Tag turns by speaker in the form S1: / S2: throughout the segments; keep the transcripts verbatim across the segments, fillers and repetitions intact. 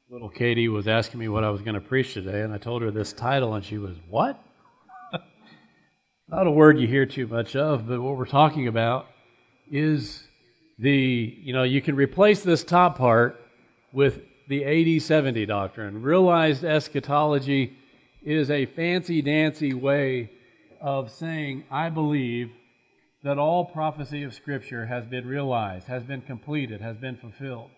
S1: Little Katie was asking me what I was going to preach today, and I told her this title, and she was, what? Not a word you hear too much of, but what we're talking about is the, you know, you can replace this top part with the eighty seventy doctrine. Realized eschatology is a fancy-dancy way of saying, I believe that all prophecy of Scripture has been realized, has been completed, has been fulfilled.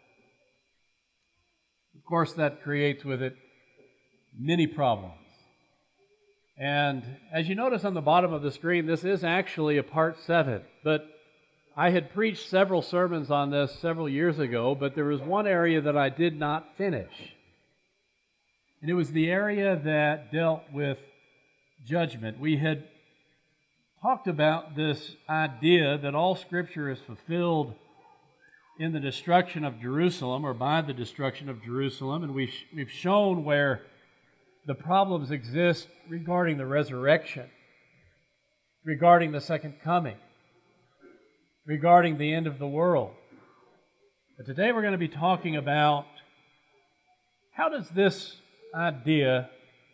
S1: Of course, that creates with it many problems. And as you notice on the bottom of the screen, this is actually a part seven. But I had preached several sermons on this several years ago, but there was one area that I did not finish. And it was the area that dealt with judgment. We had talked about this idea that all Scripture is fulfilled in the destruction of Jerusalem, or by the destruction of Jerusalem, and we've, we've shown where the problems exist regarding the resurrection, regarding the second coming, regarding the end of the world. But today we're going to be talking about how does this idea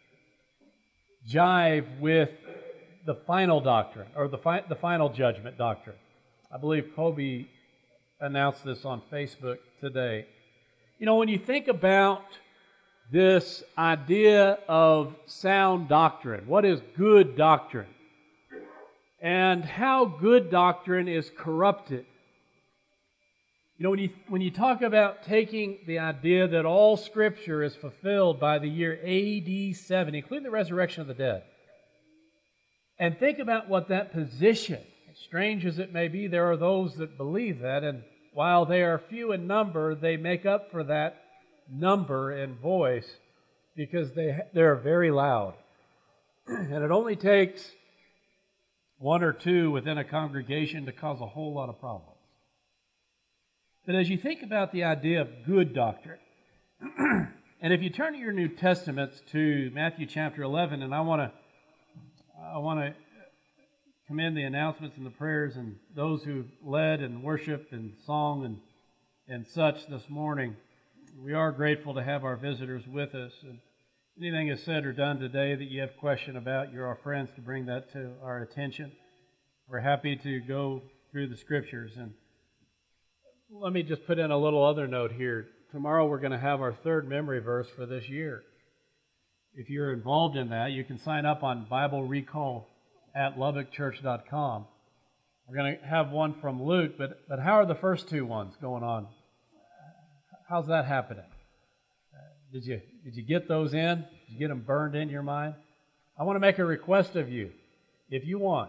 S1: jive with the final doctrine, or the, fi- the final judgment doctrine. I believe Kobe announced this on Facebook today. You know, when you think about this idea of sound doctrine, what is good doctrine, and how good doctrine is corrupted. You know, when you, when you talk about taking the idea that all Scripture is fulfilled by the year A D seventy, including the resurrection of the dead, and think about what that position, as strange as it may be, there are those that believe that, and while they are few in number, they make up for that number in voice because they, they're very loud. And it only takes one or two within a congregation to cause a whole lot of problems. But as you think about the idea of good doctrine, and if you turn to your New Testaments to Matthew chapter eleven, and I want to I want to commend the announcements and the prayers and those who led and worshiped and song and and such this morning. We are grateful to have our visitors with us. And anything is said or done today that you have question about, you're our friends to bring that to our attention. We're happy to go through the Scriptures. And let me just put in a little other note here. Tomorrow we're going to have our third memory verse for this year. If you're involved in that, you can sign up on Bible Recall at lubbock church dot com. We're going to have one from Luke, but, but how are the first two ones going on? How's that happening? Uh, did you did you get those in? Did you get them burned in your mind? I want to make a request of you. If you want,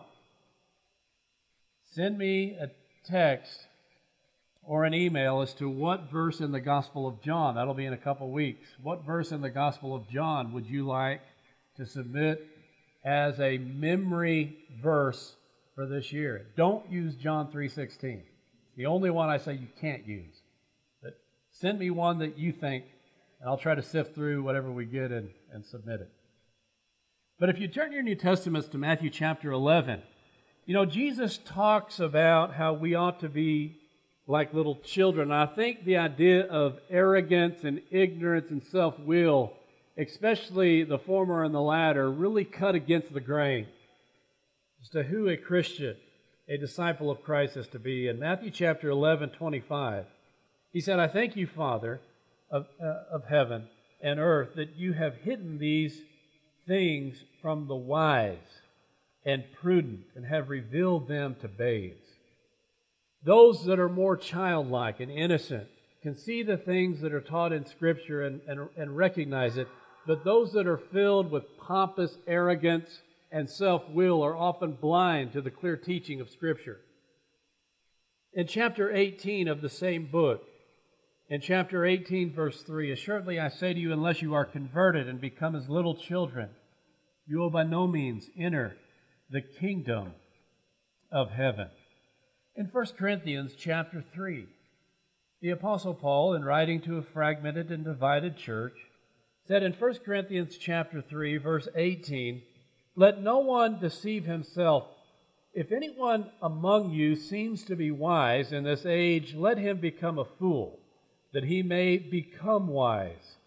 S1: send me a text or an email as to what verse in the Gospel of John, that'll be in a couple weeks, what verse in the Gospel of John would you like to submit as a memory verse for this year? Don't use John three sixteen. The only one I say you can't use. But send me one that you think, and I'll try to sift through whatever we get and, and submit it. But if you turn your New Testaments to Matthew chapter eleven, you know, Jesus talks about how we ought to be like little children. I think the idea of arrogance and ignorance and self-will, especially the former and the latter, really cut against the grain as to who a Christian, a disciple of Christ is to be. In Matthew chapter eleven, twenty-five, he said, I thank you, Father of, uh, of heaven and earth, that you have hidden these things from the wise and prudent and have revealed them to babes. Those that are more childlike and innocent can see the things that are taught in Scripture and, and, and recognize it, but those that are filled with pompous arrogance and self-will are often blind to the clear teaching of Scripture. In chapter eighteen of the same book, in chapter eighteen, verse three, assuredly I say to you, unless you are converted and become as little children, you will by no means enter the kingdom of heaven. In First Corinthians chapter three, the Apostle Paul, in writing to a fragmented and divided church, said in First Corinthians chapter three, verse eighteen, let no one deceive himself. If anyone among you seems to be wise in this age, let him become a fool, that he may become wise.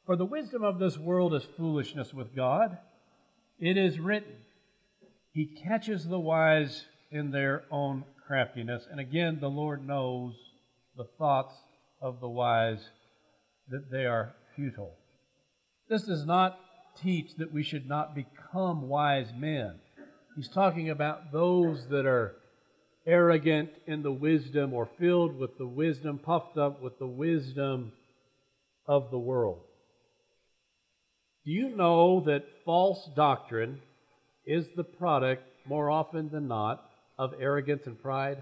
S1: For the wisdom of this world is foolishness with God. It is written, He catches the wise in their own craftiness. And again, the Lord knows the thoughts of the wise, that they are futile. This does not teach that we should not become wise men. He's talking about those that are arrogant in the wisdom or filled with the wisdom, puffed up with the wisdom of the world. Do you know that false doctrine is the product, more often than not, of arrogance and pride?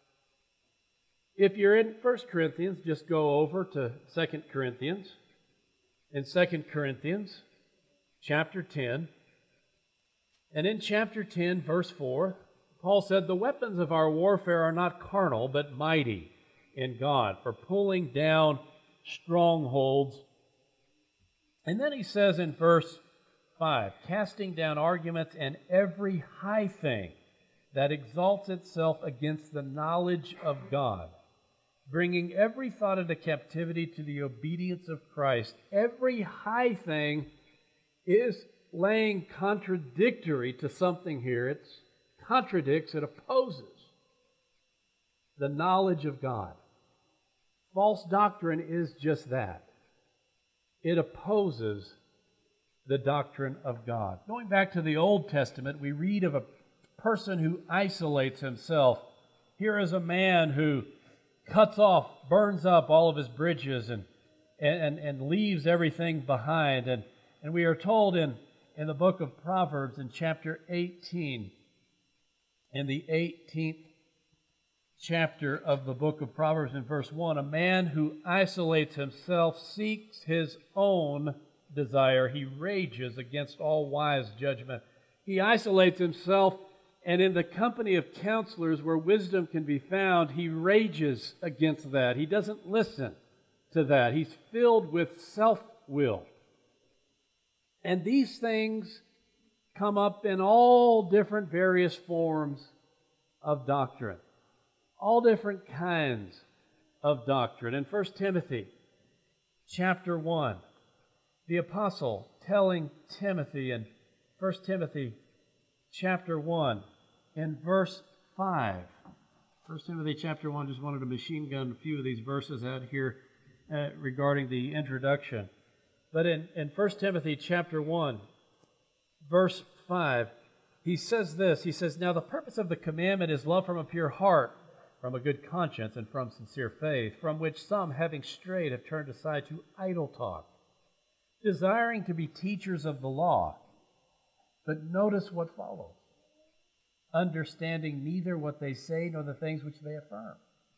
S1: If you're in First Corinthians, just go over to Second Corinthians. In Second Corinthians, chapter ten, and in chapter ten, verse four, Paul said, the weapons of our warfare are not carnal, but mighty in God, for pulling down strongholds. And then he says in verse five, casting down arguments and every high thing that exalts itself against the knowledge of God, bringing every thought into captivity to the obedience of Christ. Every high thing is laying contradictory to something here. It contradicts, it opposes the knowledge of God. False doctrine is just that. It opposes the doctrine of God. Going back to the Old Testament, we read of a person who isolates himself. Here is a man who cuts off, burns up all of his bridges and and, and leaves everything behind. And, and we are told in, in the book of Proverbs in chapter eighteen, in the eighteenth chapter of the book of Proverbs in verse one, a man who isolates himself seeks his own desire. He rages against all wise judgment. He isolates himself, and in the company of counselors where wisdom can be found, he rages against that. He doesn't listen to that. He's filled with self-will. And these things come up in all different various forms of doctrine. All different kinds of doctrine. In First Timothy chapter one, the apostle telling Timothy in First Timothy chapter one, in verse five. First Timothy chapter one, just wanted to machine gun a few of these verses out here uh, regarding the introduction. But in, in First Timothy chapter one, verse five, he says this. He says, now the purpose of the commandment is love from a pure heart, from a good conscience, and from sincere faith, from which some, having strayed, have turned aside to idle talk, desiring to be teachers of the law. But notice what follows. Understanding neither what they say nor the things which they affirm.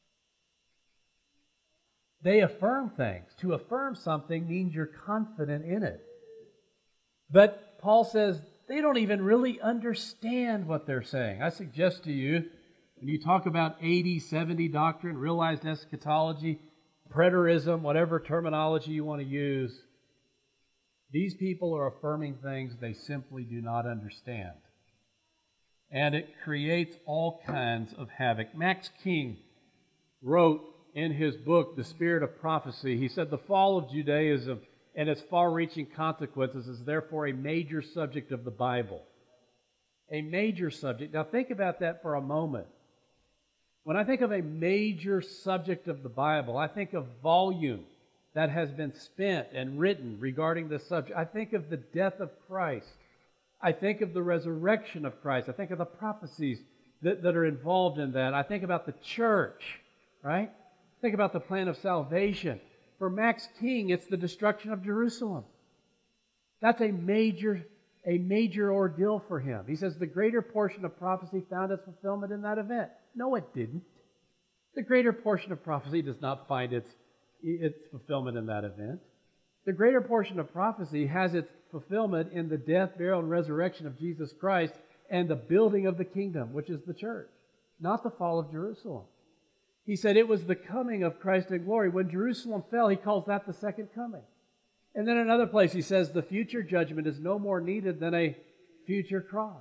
S1: They affirm things. To affirm something means you're confident in it. But Paul says they don't even really understand what they're saying. I suggest to you, when you talk about eighty seventy doctrine, realized eschatology, preterism, whatever terminology you want to use, these people are affirming things they simply do not understand. And it creates all kinds of havoc. Max King wrote in his book, The Spirit of Prophecy, he said, the fall of Judaism and its far-reaching consequences is therefore a major subject of the Bible. A major subject. Now think about that for a moment. When I think of a major subject of the Bible, I think of volume that has been spent and written regarding this subject. I think of the death of Christ. I think of the resurrection of Christ. I think of the prophecies that, that are involved in that. I think about the church, right? Think about the plan of salvation. For Max King, it's the destruction of Jerusalem. That's a major, a major ordeal for him. He says the greater portion of prophecy found its fulfillment in that event. No, it didn't. The greater portion of prophecy does not find its, its fulfillment in that event. The greater portion of prophecy has its fulfillment in the death, burial, and resurrection of Jesus Christ and the building of the kingdom, which is the church, not the fall of Jerusalem. He said it was the coming of Christ in glory. When Jerusalem fell, he calls that the second coming. And then another place he says the future judgment is no more needed than a future cross.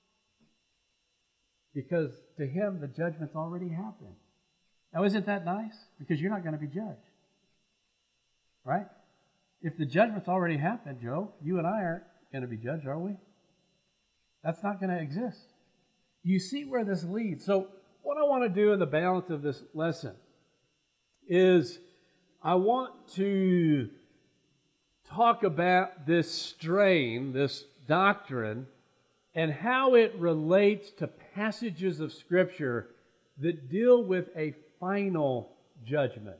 S1: Because to him, the judgment's already happened. Now, isn't that nice? Because you're not going to be judged. Right? if the judgment's already happened, Joe, you and I aren't going to be judged, are we? That's not going to exist. You see where this leads. So what I want to do in the balance of this lesson is I want to talk about this strain, this doctrine, and how it relates to passages of Scripture that deal with a final judgment.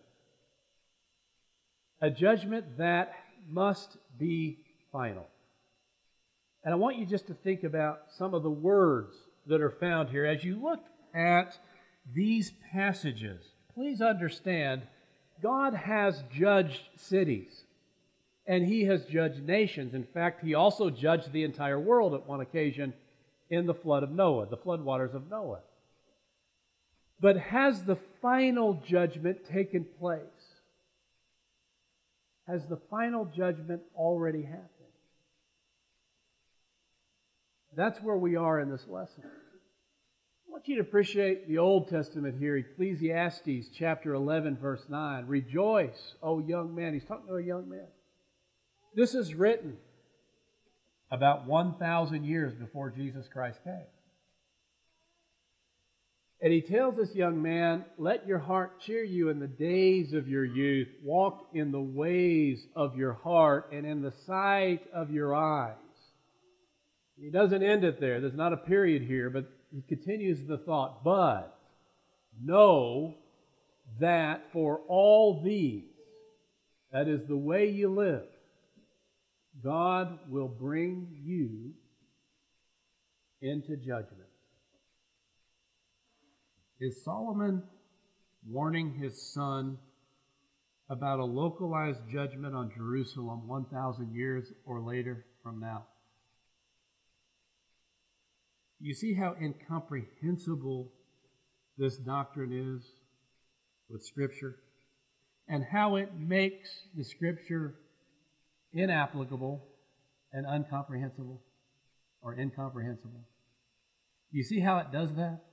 S1: A judgment that must be final. And I want you just to think about some of the words that are found here. As you look at these passages, please understand God has judged cities and He has judged nations. In fact, He also judged the entire world at one occasion in the flood of Noah, the flood waters of Noah. But has the final judgment taken place? Has the final judgment already happened? That's where we are in this lesson. I want you to appreciate the Old Testament here, Ecclesiastes chapter eleven, verse nine. Rejoice, O young man. He's talking to a young man. This is written about one thousand years before Jesus Christ came. And he tells this young man, let your heart cheer you in the days of your youth. Walk in the ways of your heart and in the sight of your eyes. He doesn't end it there. There's not a period here, but he continues the thought. But know that for all these, that is the way you live, God will bring you into judgment. Is Solomon warning his son about a localized judgment on Jerusalem one thousand years or later from now? You see how incomprehensible this doctrine is with Scripture, and how it makes the Scripture inapplicable and incomprehensible or incomprehensible. You see how it does that?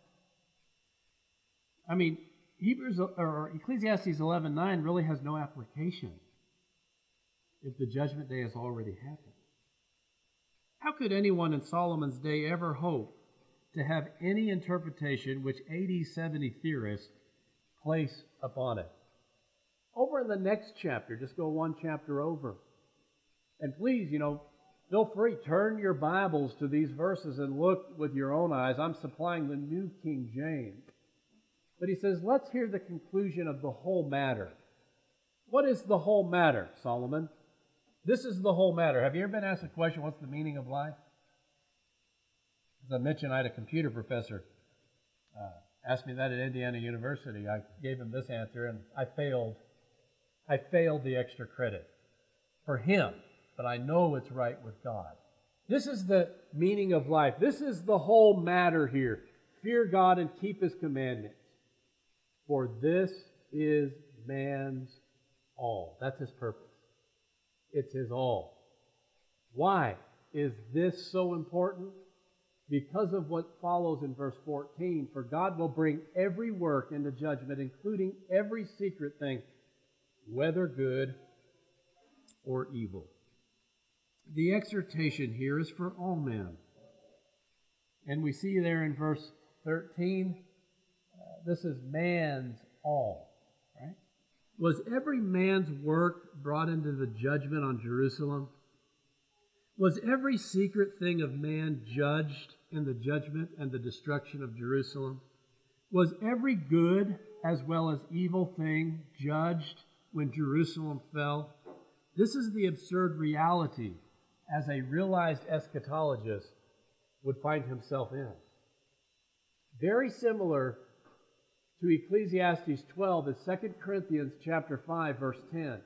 S1: I mean, Hebrews or Ecclesiastes eleven nine really has no application if the judgment day has already happened. How could anyone in Solomon's day ever hope to have any interpretation which A D seventy theorists place upon it? Over in the next chapter, just go one chapter over. And please, you know, feel free, turn your Bibles to these verses and look with your own eyes. I'm supplying the New King James. But he says, let's hear the conclusion of the whole matter. What is the whole matter, Solomon? This is the whole matter. Have you ever been asked the question, what's the meaning of life? As I mentioned, I had a computer professor uh, ask me that at Indiana University. I gave him this answer, and I failed. I failed the extra credit for him, but I know it's right with God. This is the meaning of life. This is the whole matter here. Fear God and keep His commandments. For this is man's all. That's his purpose. It's his all. Why is this so important? Because of what follows in verse fourteen. For God will bring every work into judgment, including every secret thing, whether good or evil. The exhortation here is for all men. And we see there in verse thirteen, uh, this is man's all, right? Was every man's work brought into the judgment on Jerusalem? Was every secret thing of man judged in the judgment and the destruction of Jerusalem? Was every good as well as evil thing judged when Jerusalem fell? This is the absurd reality as a realized eschatologist would find himself in. Very similar to Ecclesiastes twelve is Second Corinthians chapter five, verse ten.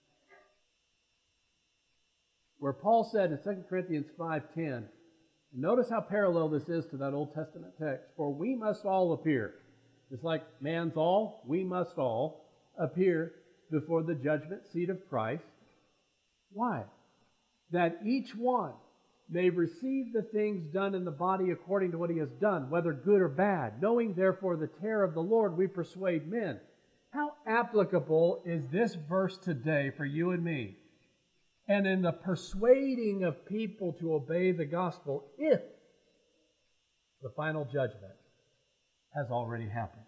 S1: Where Paul said in Second Corinthians five ten, notice how parallel this is to that Old Testament text. For we must all appear, just like man's all, we must all appear before the judgment seat of Christ. Why? That each one may receive the things done in the body according to what he has done, whether good or bad. Knowing therefore the terror of the Lord, we persuade men. How applicable is this verse today for you and me? and in the persuading of people to obey the gospel if the final judgment has already happened.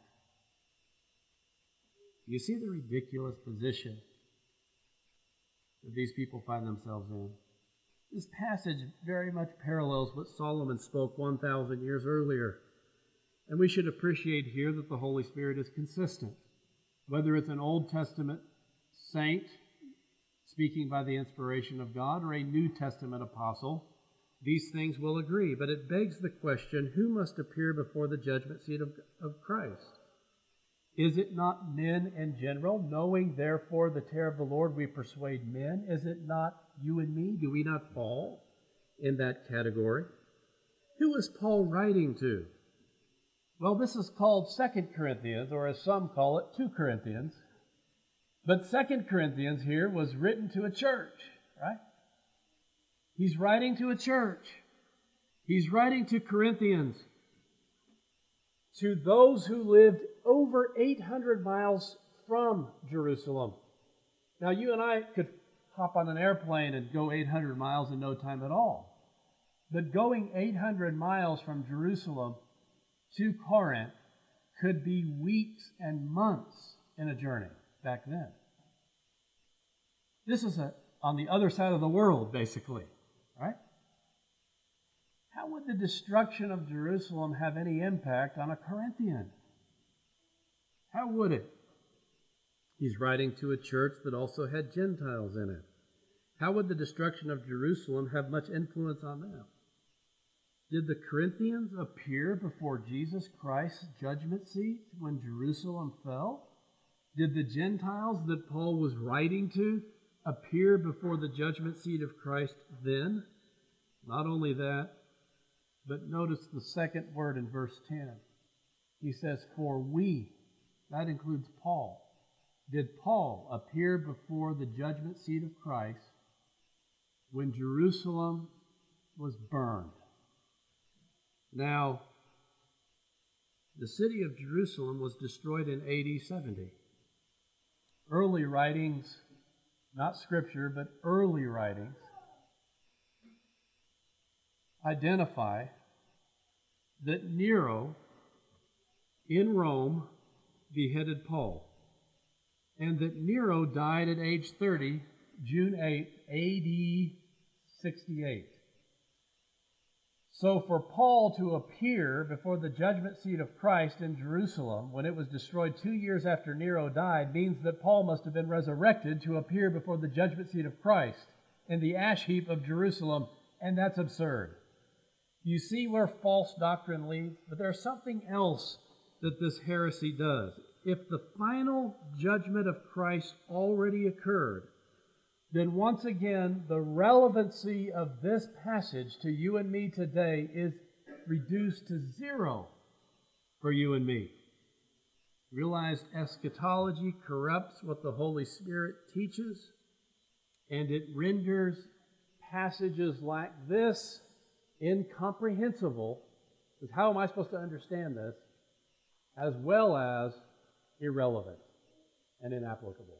S1: You see the ridiculous position that these people find themselves in? This passage very much parallels what Solomon spoke one thousand years earlier. And we should appreciate here that the Holy Spirit is consistent. Whether it's an Old Testament saint speaking by the inspiration of God or a New Testament apostle, these things will agree. But it begs the question, who must appear before the judgment seat of, of Christ? Is it not men in general? Knowing, therefore, the terror of the Lord, we persuade men. Is it not you and me? Do we not fall in that category? Who is Paul writing to? Well, this is called Second Corinthians, or as some call it, Two Corinthians. But Second Corinthians here was written to a church, right? He's writing to a church. He's writing to Corinthians, to those who lived over eight hundred miles from Jerusalem. Now, you and I could hop on an airplane and go eight hundred miles in no time at all. But going eight hundred miles from Jerusalem to Corinth could be weeks and months in a journey back then. This is a, on the other side of the world, basically, right? How would the destruction of Jerusalem have any impact on a Corinthian? How would it? He's writing to a church that also had Gentiles in it. How would the destruction of Jerusalem have much influence on them? Did the Corinthians appear before Jesus Christ's judgment seat when Jerusalem fell? Did the Gentiles that Paul was writing to appear before the judgment seat of Christ then? Not only that, but notice the second word in verse ten. He says, for we, that includes Paul. Did Paul appear before the judgment seat of Christ when Jerusalem was burned? Now, the city of Jerusalem was destroyed in A D seventy. Early writings, not scripture, but early writings, identify that Nero in Rome beheaded Paul, and that Nero died at age thirty, June eighth, A D sixty-eight. So for Paul to appear before the judgment seat of Christ in Jerusalem when it was destroyed two years after Nero died means that Paul must have been resurrected to appear before the judgment seat of Christ in the ash heap of Jerusalem, and that's absurd. You see where false doctrine leads? But there's something else that this heresy does. If the final judgment of Christ already occurred, then once again, the relevancy of this passage to you and me today is reduced to zero for you and me. Realize eschatology corrupts what the Holy Spirit teaches, and it renders passages like this incomprehensible. Because how am I supposed to understand this? As well as irrelevant and inapplicable.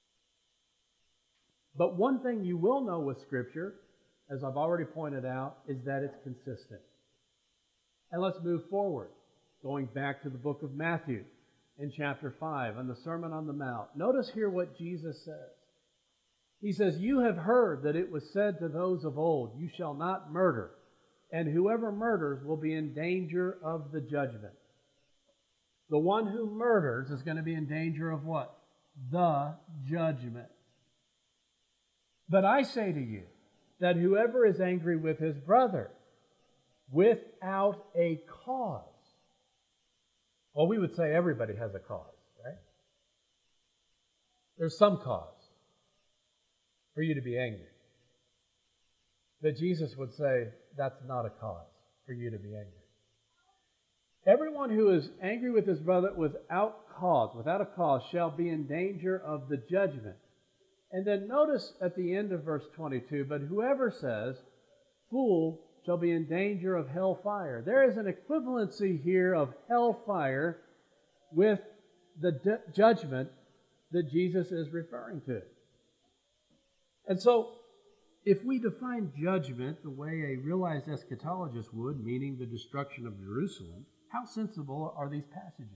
S1: But one thing you will know with Scripture, as I've already pointed out, is that it's consistent. And let's move forward, going back to the book of Matthew in chapter five and the Sermon on the Mount. Notice here what Jesus says. He says, you have heard that it was said to those of old, you shall not murder, and whoever murders will be in danger of the judgment. The one who murders is going to be in danger of what? The judgment. But I say to you that whoever is angry with his brother without a cause, well, we would say everybody has a cause, right? There's some cause for you to be angry. But Jesus would say that's not a cause for you to be angry. Everyone who is angry with his brother without cause, without a cause, shall be in danger of the judgment. And then notice at the end of verse twenty-two, but whoever says, fool, shall be in danger of hellfire. There is an equivalency here of hellfire with the d- judgment that Jesus is referring to. And so if we define judgment the way a realized eschatologist would, meaning the destruction of Jerusalem, how sensible are these passages?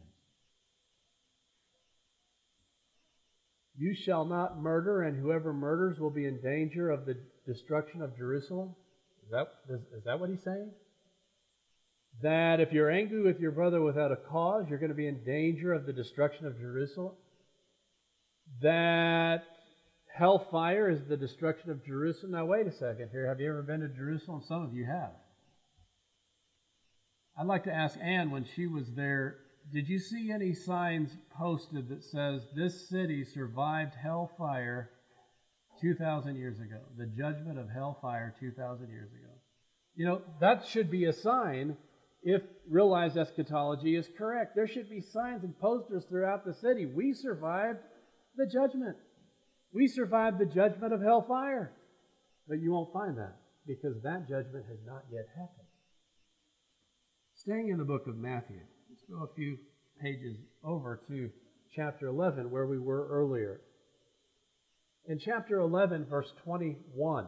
S1: You shall not murder, and whoever murders will be in danger of the destruction of Jerusalem. Is that, is, is that what he's saying? That if you're angry with your brother without a cause, you're going to be in danger of the destruction of Jerusalem? That hellfire is the destruction of Jerusalem? Now wait a second here. Have you ever been to Jerusalem? Some of you have. I'd like to ask Anne, when she was there, did you see any signs posted that says this city survived hellfire two thousand years ago? The judgment of hellfire two thousand years ago. You know, that should be a sign if realized eschatology is correct. There should be signs and posters throughout the city. We survived the judgment. We survived the judgment of hellfire. But you won't find that because that judgment has not yet happened. Staying in the book of Matthew, let's go a few pages over to chapter eleven where we were earlier. In chapter eleven, verse twenty-one,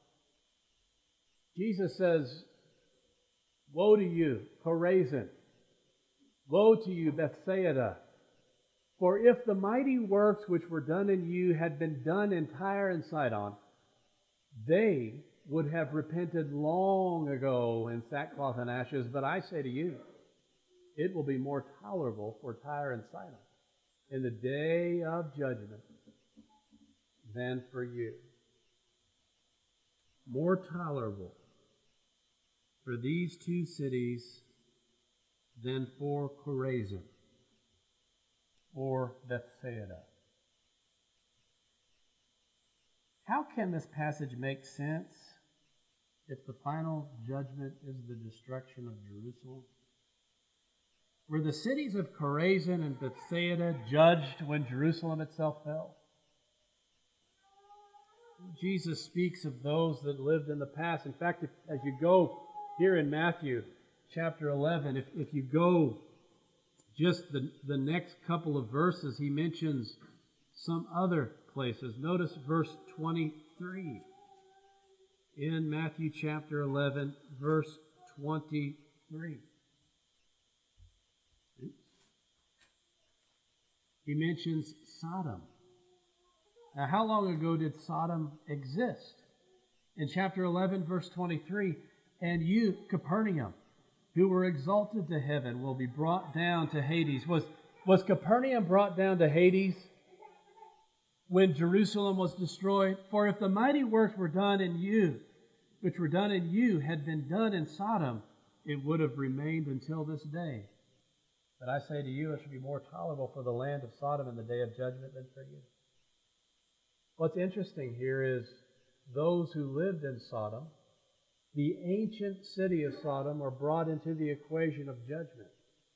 S1: Jesus says, "Woe to you, Chorazin! Woe to you, Bethsaida! For if the mighty works which were done in you had been done in Tyre and Sidon, they would have repented long ago in sackcloth and ashes. But I say to you, it will be more tolerable for Tyre and Sidon in the day of judgment than for you." More tolerable for these two cities than for Chorazin or Bethsaida. How can this passage make sense if the final judgment is the destruction of Jerusalem? Were the cities of Chorazin and Bethsaida judged when Jerusalem itself fell? Jesus speaks of those that lived in the past. In fact, if, as you go here in Matthew chapter eleven, if, if you go just the, the next couple of verses, he mentions some other places. Notice verse twenty-three. In Matthew chapter eleven, verse twenty-three. He mentions Sodom. Now, how long ago did Sodom exist? In chapter eleven, verse twenty-three, "And you, Capernaum, who were exalted to heaven, will be brought down to Hades." Was, was Capernaum brought down to Hades when Jerusalem was destroyed? "For if the mighty works were done in you, which were done in you, had been done in Sodom, it would have remained until this day. But I say to you, it should be more tolerable for the land of Sodom in the day of judgment than for you." What's interesting here is those who lived in Sodom, the ancient city of Sodom, are brought into the equation of judgment.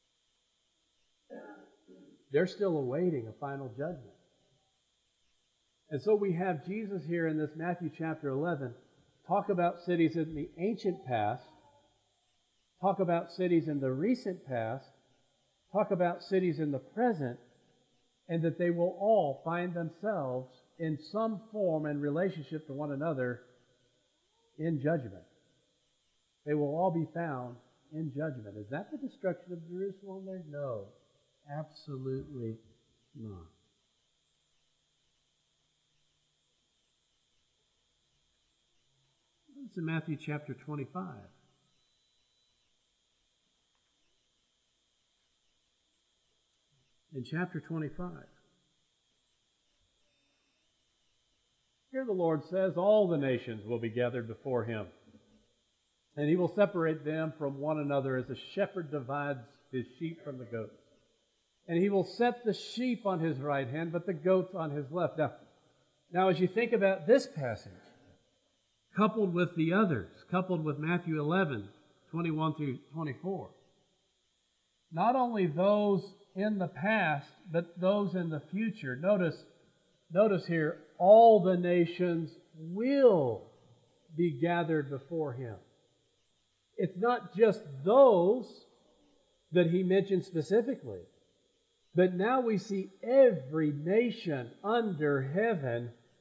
S1: They're still awaiting a final judgment. And so we have Jesus here in this Matthew chapter eleven talk about cities in the ancient past, talk about cities in the recent past, talk about cities in the present, and that they will all find themselves in some form and relationship to one another in judgment. They will all be found in judgment. Is that the destruction of Jerusalem there? No, absolutely not. It's in Matthew chapter twenty-five. In chapter twenty-five, here the Lord says, "All the nations will be gathered before him, and he will separate them from one another as a shepherd divides his sheep from the goats. And he will set the sheep on his right hand, but the goats on his left." Now, now as you think about this passage, coupled with the others, coupled with Matthew eleven, twenty-one through twenty-four, not only those in the past, but those in the future. Notice, notice here, all the nations will be gathered before him. It's not just those that he mentioned specifically, but now we see every nation under heaven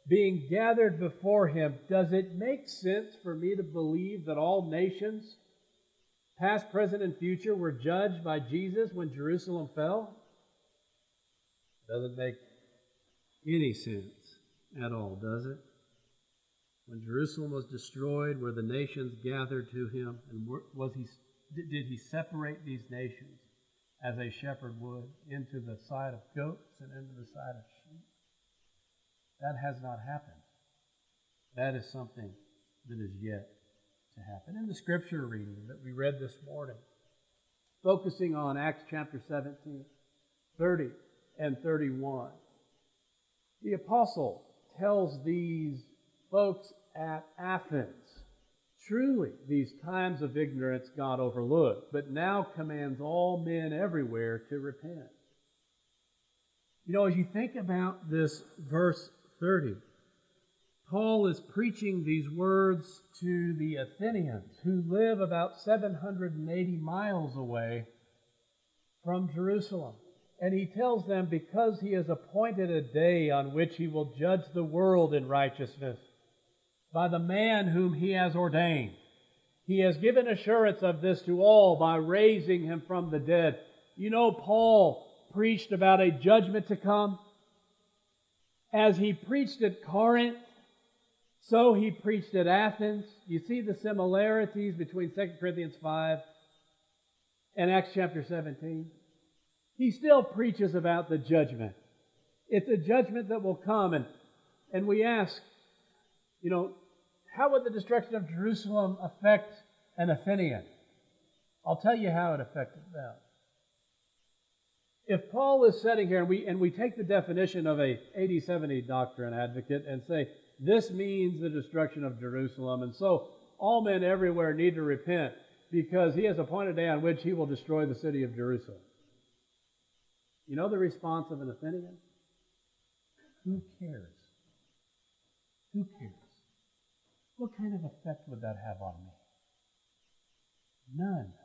S1: being gathered before him, does it make sense for me to believe that all nations, past, present, and future, were judged by Jesus when Jerusalem fell? Doesn't make any sense at all, does it? When Jerusalem was destroyed, were the nations gathered to him, and was he did he separate these nations as a shepherd would into the side of goats and into the side of sheep? That has not happened. That is something that is yet to happen. In the scripture reading that we read this morning, focusing on Acts chapter seventeen, thirty and thirty-one, the apostle tells these folks at Athens, truly these times of ignorance God overlooked, but now commands all men everywhere to repent. You know, as you think about this verse thirty, Paul is preaching these words to the Athenians who live about seven hundred eighty miles away from Jerusalem. And he tells them because he has appointed a day on which he will judge the world in righteousness by the man whom he has ordained. He has given assurance of this to all by raising him from the dead. You know, Paul preached about a judgment to come. As he preached at Corinth, so he preached at Athens. You see the similarities between Second Corinthians five and Acts chapter seventeen. He still preaches about the judgment. It's a judgment that will come. And, and we ask, you know, how would the destruction of Jerusalem affect an Athenian? I'll tell you how it affected them. If Paul is sitting here and we, and we take the definition of a eighty seventy doctrine advocate and say, this means the destruction of Jerusalem, and so all men everywhere need to repent because he has appointed a day on which he will destroy the city of Jerusalem. You know the response of an Athenian? Who cares? Who cares? What kind of effect would that have on me? None.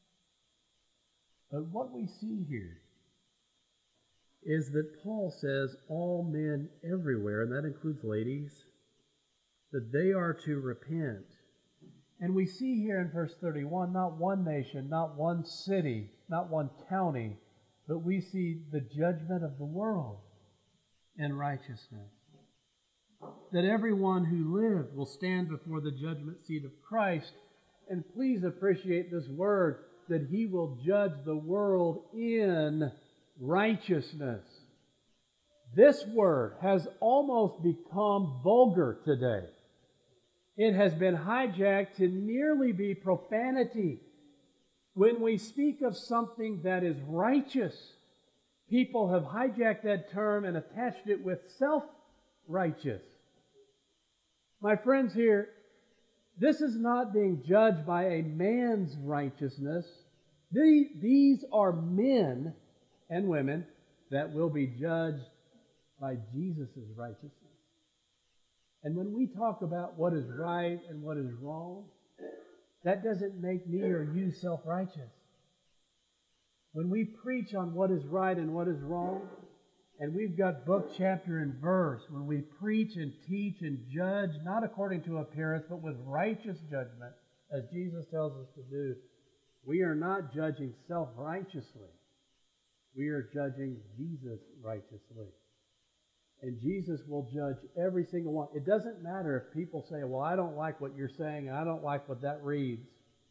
S1: But what we see here is that Paul says all men everywhere, and that includes ladies, that they are to repent. And we see here in verse thirty-one, not one nation, not one city, not one county, but we see the judgment of the world in righteousness. That everyone who lived will stand before the judgment seat of Christ. And please appreciate this word, that he will judge the world in righteousness. This word has almost become vulgar today. It has been hijacked to nearly be profanity. When we speak of something that is righteous, people have hijacked that term and attached it with self-righteous. My friends here, this is not being judged by a man's righteousness. These are men and women that will be judged by Jesus' righteousness. And when we talk about what is right and what is wrong, that doesn't make me or you self-righteous. When we preach on what is right and what is wrong, and we've got book, chapter, and verse, when we preach and teach and judge, not according to appearance, but with righteous judgment, as Jesus tells us to do, we are not judging self-righteously. We are judging Jesus righteously. And Jesus will judge every single one. It doesn't matter if people say, well, I don't like what you're saying, and I don't like what that reads.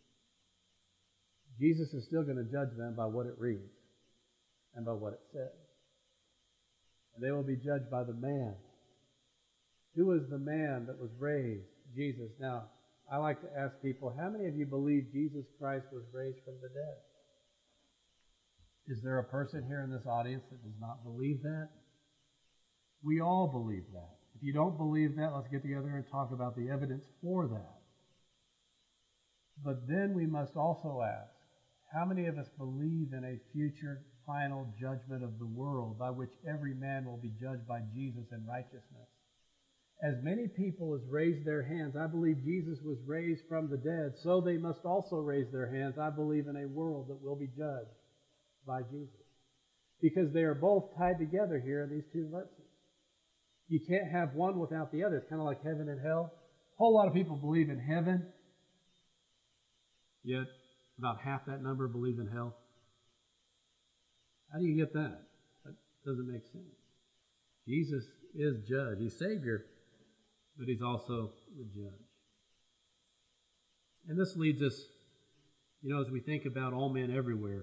S1: Jesus is still going to judge them by what it reads and by what it says. And they will be judged by the man. Who is the man that was raised? Jesus. Now, I like to ask people, how many of you believe Jesus Christ was raised from the dead? Is there a person here in this audience that does not believe that? We all believe that. If you don't believe that, let's get together and talk about the evidence for that. But then we must also ask, how many of us believe in a future final judgment of the world by which every man will be judged by Jesus in righteousness? As many people as raised their hands, I believe Jesus was raised from the dead, so they must also raise their hands. I believe in a world that will be judged by Jesus. Because they are both tied together here in these two verses. You can't have one without the other. It's kind of like heaven and hell. A whole lot of people believe in heaven, yet about half that number believe in hell. How do you get that? That doesn't make sense. Jesus is judge. He's Savior, but He's also the judge. And this leads us, you know, as we think about all men everywhere.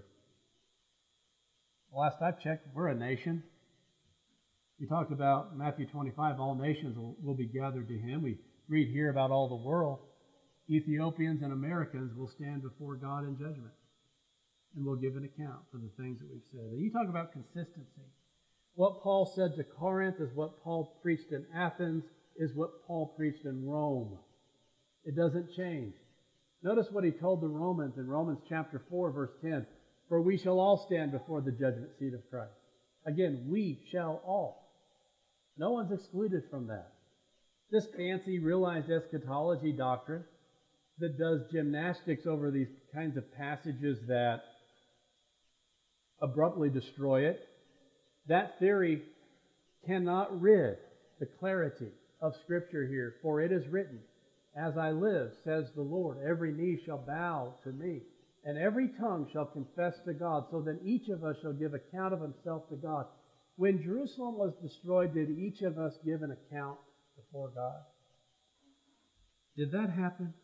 S1: Last I checked, we're a nation. We talked about Matthew twenty-five, all nations will, will be gathered to Him. We read here about all the world. Ethiopians and Americans will stand before God in judgment, and we'll give an account for the things that we've said. And you talk about consistency. What Paul said to Corinth is what Paul preached in Athens, is what Paul preached in Rome. It doesn't change. Notice what he told the Romans in Romans chapter four, verse ten. For we shall all stand before the judgment seat of Christ. Again, we shall all. No one's excluded from that. This fancy realized eschatology doctrine that does gymnastics over these kinds of passages that abruptly destroy it, that theory cannot rid the clarity of Scripture here. For it is written, as I live, says the Lord, every knee shall bow to me, and every tongue shall confess to God, so that each of us shall give account of himself to God. When Jerusalem was destroyed, did each of us give an account before God? Did that happen?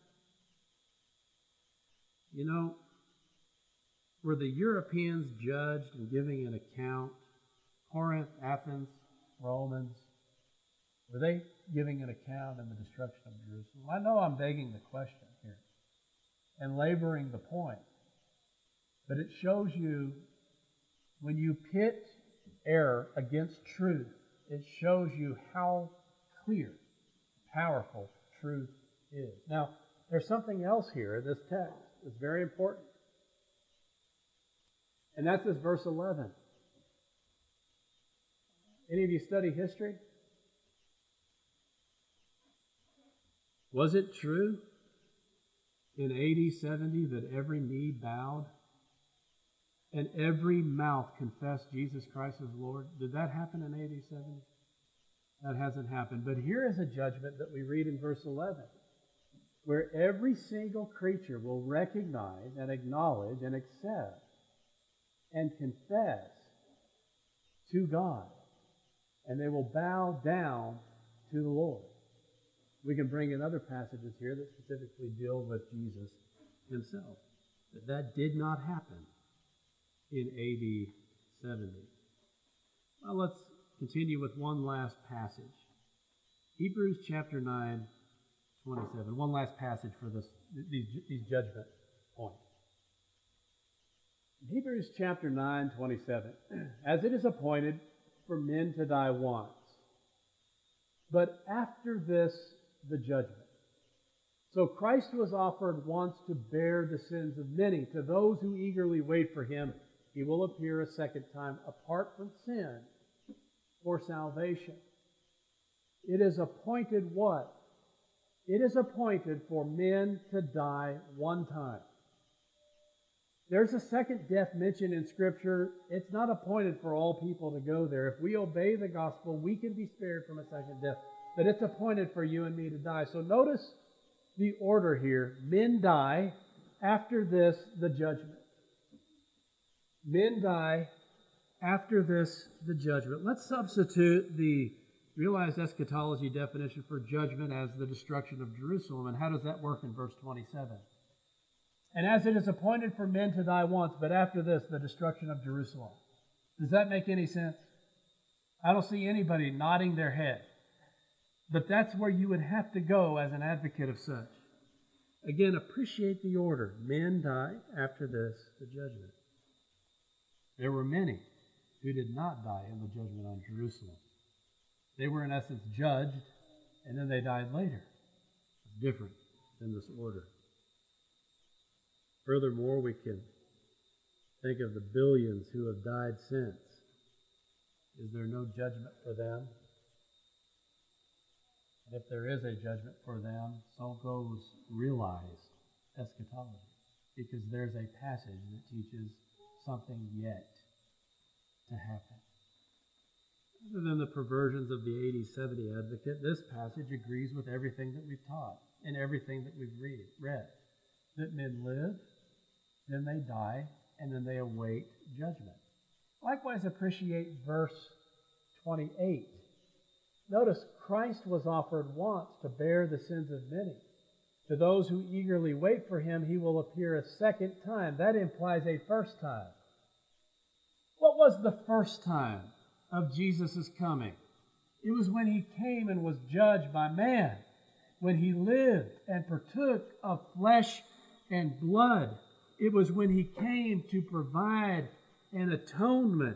S1: You know, were the Europeans judged and giving an account? Corinth, Athens, Romans, were they giving an account in the destruction of Jerusalem? I know I'm begging the question here and laboring the point, but it shows you when you pit error against truth, it shows you how clear, powerful truth is. Now, there's something else here in this text that's very important, and that's this verse eleven. Any of you study history? Was it true in A D seventy that every knee bowed and every mouth confessed Jesus Christ as Lord? Did that happen in A D seventy? That hasn't happened. But here is a judgment that we read in verse eleven, where every single creature will recognize and acknowledge and accept and confess to God, and they will bow down to the Lord. We can bring in other passages here that specifically deal with Jesus himself. But that did not happen in A D seventy. Well, let's continue with one last passage. Hebrews chapter nine, twenty-seven. One last passage for this, these, these judgment points. Hebrews chapter nine, twenty-seven. As it is appointed for men to die once, but after this, the judgment. So Christ was offered once to bear the sins of many. To those who eagerly wait for him, he will appear a second time apart from sin for salvation. It is appointed what? It is appointed for men to die one time. There's a second death mentioned in Scripture. It's not appointed for all people to go there. If we obey the gospel, we can be spared from a second death. But it's appointed for you and me to die. So notice the order here. Men die. After this, the judgment. Men die. After this, the judgment. Let's substitute the realized eschatology definition for judgment as the destruction of Jerusalem. And how does that work in verse twenty-seven? And as it is appointed for men to die once, but after this, the destruction of Jerusalem. Does that make any sense? I don't see anybody nodding their head. But that's where you would have to go as an advocate of such. Again, appreciate the order. Men die. After this, the judgment. There were many who did not die in the judgment on Jerusalem. They were in essence judged, and then they died later. It's different than this order. Furthermore, we can think of the billions who have died since. Is there no judgment for them? And if there is a judgment for them, so goes realized eschatology. Because there's a passage that teaches something yet to happen. Other than the perversions of the eighty seventy advocate, this passage agrees with everything that we've taught and everything that we've read, read. That men live, then they die, and then they await judgment. Likewise, appreciate verse twenty-eight. Notice, Christ was offered once to bear the sins of many. To those who eagerly wait for him, he will appear a second time. That implies a first time. What was the first time of Jesus' coming? It was when he came and was judged by man, when he lived and partook of flesh and blood. It was when he came to provide an atonement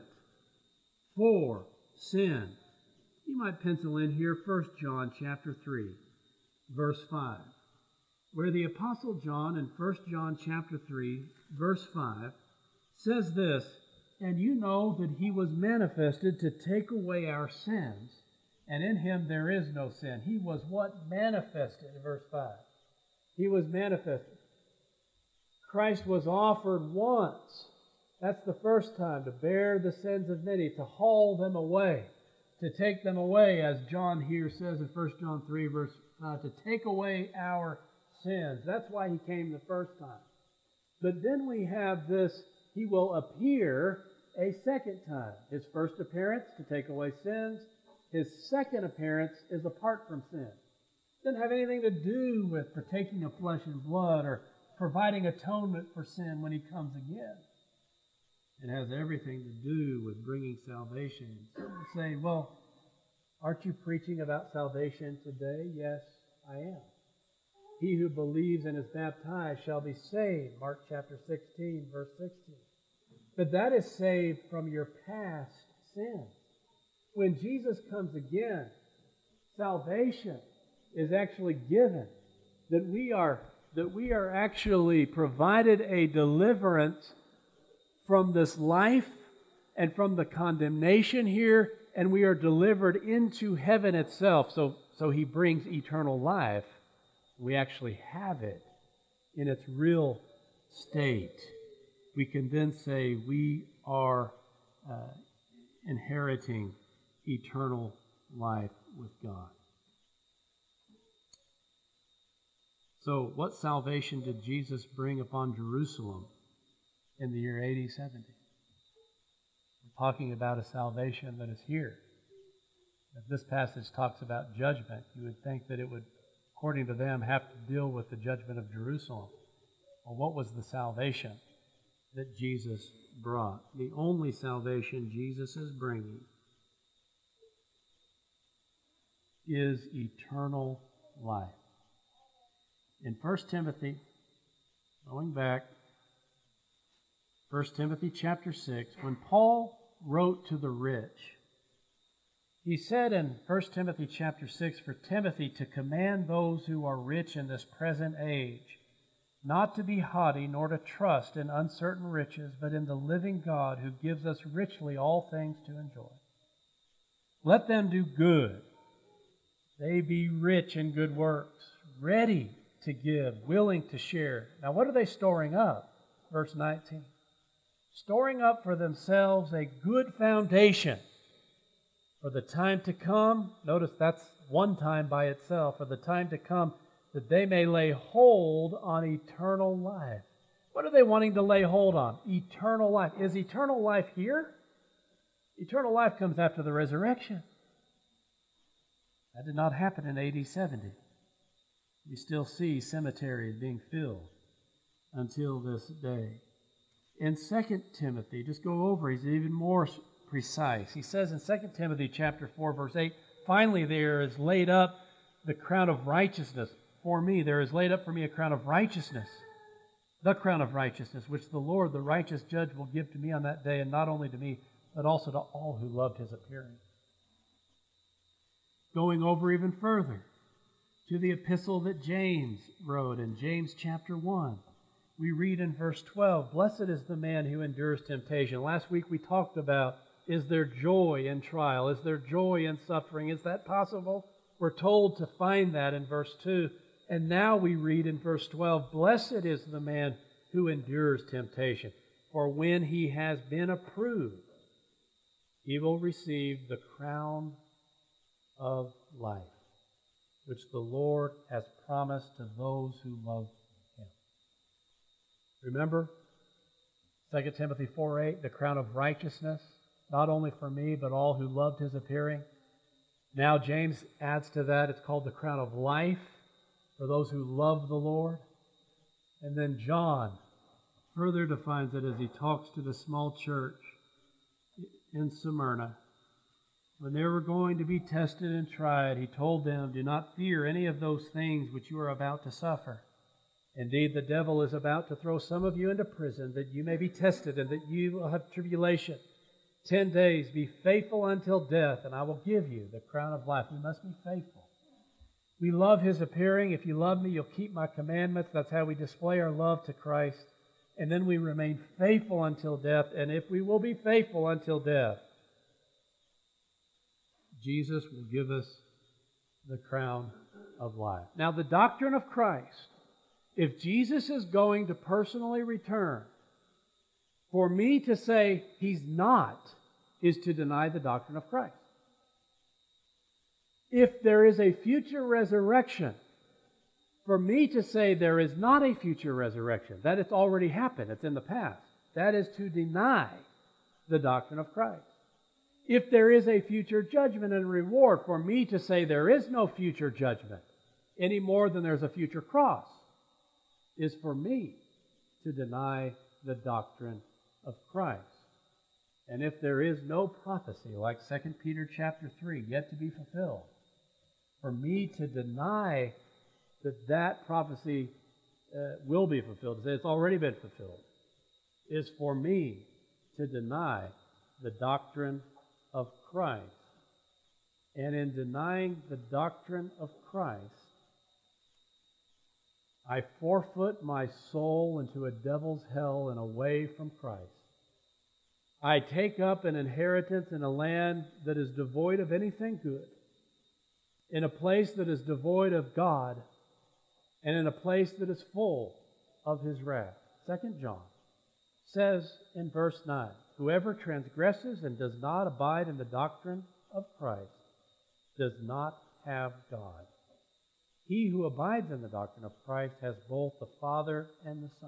S1: for sin. You might pencil in here First John chapter three, verse five, where the Apostle John in First John chapter three, verse five, says this, "And you know that he was manifested to take away our sins, and in him there is no sin." He was what? Manifested, in verse five. He was manifested. Christ was offered once. That's the first time, to bear the sins of many, to haul them away, to take them away, as John here says in First John three, verse five, to take away our sins. That's why he came the first time. But then we have this, he will appear a second time. His first appearance to take away sins. His second appearance is apart from sin. It doesn't have anything to do with partaking of flesh and blood or providing atonement for sin when he comes again. It has everything to do with bringing salvation. Some would say, well, aren't you preaching about salvation today? Yes, I am. He who believes and is baptized shall be saved. Mark chapter sixteen, verse sixteen. But that is saved from your past sins. When Jesus comes again, salvation is actually given. That we are, that we are actually provided a deliverance from this life and from the condemnation here, and we are delivered into heaven itself. So, so he brings eternal life. We actually have it in its real state. We can then say we are uh, inheriting eternal life with God. So, what salvation did Jesus bring upon Jerusalem in the year A D seventy? We're talking about a salvation that is here. If this passage talks about judgment, you would think that it would, according to them, have to deal with the judgment of Jerusalem. Well, what was the salvation that Jesus brought? The only salvation Jesus is bringing is eternal life. In First Timothy, going back, First Timothy chapter six, when Paul wrote to the rich, he said in First Timothy chapter six, for Timothy to command those who are rich in this present age, not to be haughty, nor to trust in uncertain riches, but in the living God who gives us richly all things to enjoy. Let them do good. They be rich in good works, ready to give, willing to share. Now what are they storing up? Verse nineteen. Storing up for themselves a good foundation for the time to come. Notice that's one time by itself. For the time to come, that they may lay hold on eternal life. What are they wanting to lay hold on? Eternal life. Is eternal life here? Eternal life comes after the resurrection. That did not happen in A D seventy. We still see cemeteries being filled until this day. In Second Timothy, just go over, he's even more precise. He says in Second Timothy chapter four, verse eight, finally there is laid up the crown of righteousness for me. There is laid up for me a crown of righteousness, the crown of righteousness, which the Lord, the righteous judge, will give to me on that day, and not only to me, but also to all who loved his appearing. Going over even further to the epistle that James wrote in James chapter one. We read in verse twelve, blessed is the man who endures temptation. Last week we talked about, is there joy in trial? Is there joy in suffering? Is that possible? We're told to find that in verse two. And now we read in verse twelve, blessed is the man who endures temptation. For when he has been approved, he will receive the crown of life, which the Lord has promised to those who love him. Remember, Second Timothy four eight, the crown of righteousness, not only for me, but all who loved his appearing. Now James adds to that, it's called the crown of life for those who love the Lord. And then John further defines it as he talks to the small church in Smyrna. When they were going to be tested and tried, he told them, do not fear any of those things which you are about to suffer. Indeed, the devil is about to throw some of you into prison, that you may be tested, and that you will have tribulation. Ten days, be faithful until death, and I will give you the crown of life. We must be faithful. We love his appearing. If you love me, you'll keep my commandments. That's how we display our love to Christ. And then we remain faithful until death. And if we will be faithful until death, Jesus will give us the crown of life. Now, the doctrine of Christ, if Jesus is going to personally return, for me to say he's not is to deny the doctrine of Christ. If there is a future resurrection, for me to say there is not a future resurrection, that it's already happened, it's in the past, that is to deny the doctrine of Christ. If there is a future judgment and reward, for me to say there is no future judgment any more than there's a future cross, is for me to deny the doctrine of Christ. And if there is no prophecy, like Second Peter chapter three, yet to be fulfilled, for me to deny that that prophecy uh, will be fulfilled, to say it's already been fulfilled, is for me to deny the doctrine of Christ. And in denying the doctrine of Christ, I forfeit my soul into a devil's hell and away from Christ. I take up an inheritance in a land that is devoid of anything good, in a place that is devoid of God, and in a place that is full of his wrath. Second John says in verse nine, whoever transgresses and does not abide in the doctrine of Christ does not have God. He who abides in the doctrine of Christ has both the Father and the Son.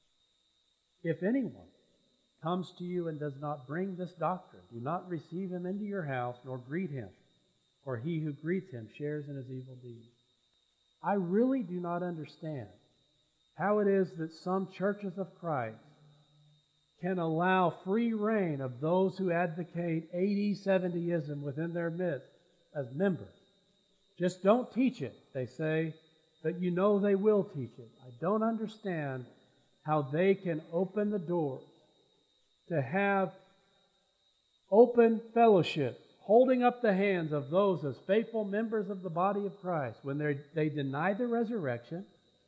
S1: If anyone comes to you and does not bring this doctrine, do not receive him into your house, nor greet him, for he who greets him shares in his evil deeds. I really do not understand how it is that some churches of Christ can allow free reign of those who advocate eighty seventyism within their midst as members. Just don't teach it, they say, but you know they will teach it. I don't understand how they can open the doors to have open fellowship, holding up the hands of those as faithful members of the body of Christ when they they deny the resurrection,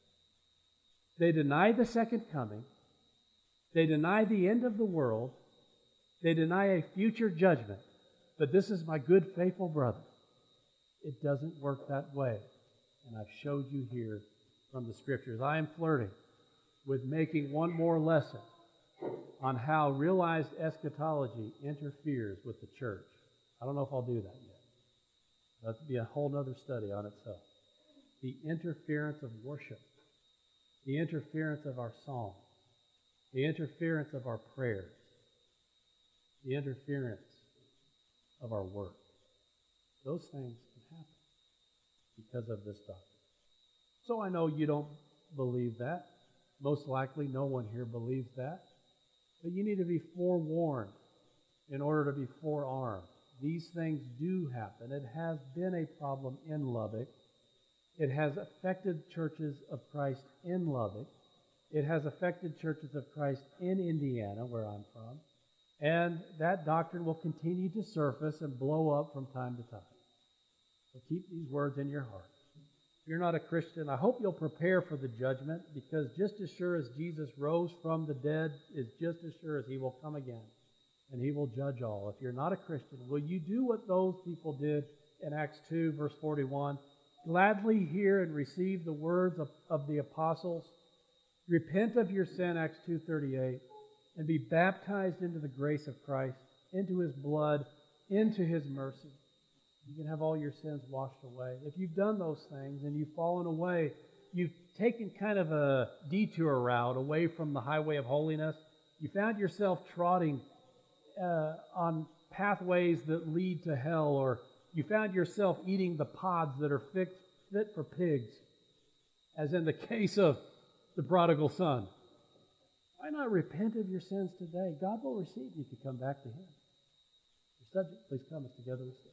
S1: they deny the second coming, they deny the end of the world, they deny a future judgment. But this is my good, faithful brother. It doesn't work that way. And I've showed you here from the Scriptures. I am flirting with making one more lesson on how realized eschatology interferes with the church. I don't know if I'll do that yet. That'd be a whole other study on itself. The interference of worship, the interference of our songs, the interference of our prayers, the interference of our work. Those things can happen because of this doctrine. So I know you don't believe that. Most likely no one here believes that. But you need to be forewarned in order to be forearmed. These things do happen. It has been a problem in Lubbock. It has affected churches of Christ in Lubbock. It has affected churches of Christ in Indiana, where I'm from. And that doctrine will continue to surface and blow up from time to time. So keep these words in your heart. If you're not a Christian, I hope you'll prepare for the judgment, because just as sure as Jesus rose from the dead is just as sure as he will come again, and he will judge all. If you're not a Christian, will you do what those people did in Acts two, verse forty-one? Gladly hear and receive the words of, of the apostles. Repent of your sin, Acts two thirty-eight, and be baptized into the grace of Christ. into His blood, into His mercy. You can have all your sins washed away. If you've done those things and you've fallen away, you've taken kind of a detour route away from the highway of holiness, you found yourself trotting uh, on pathways that lead to hell, or you found yourself eating the pods that are fit, fit for pigs, as in the case of the prodigal son. Why not repent of your sins today? God will receive you if you come back to Him. Your subject, please come as together we stand.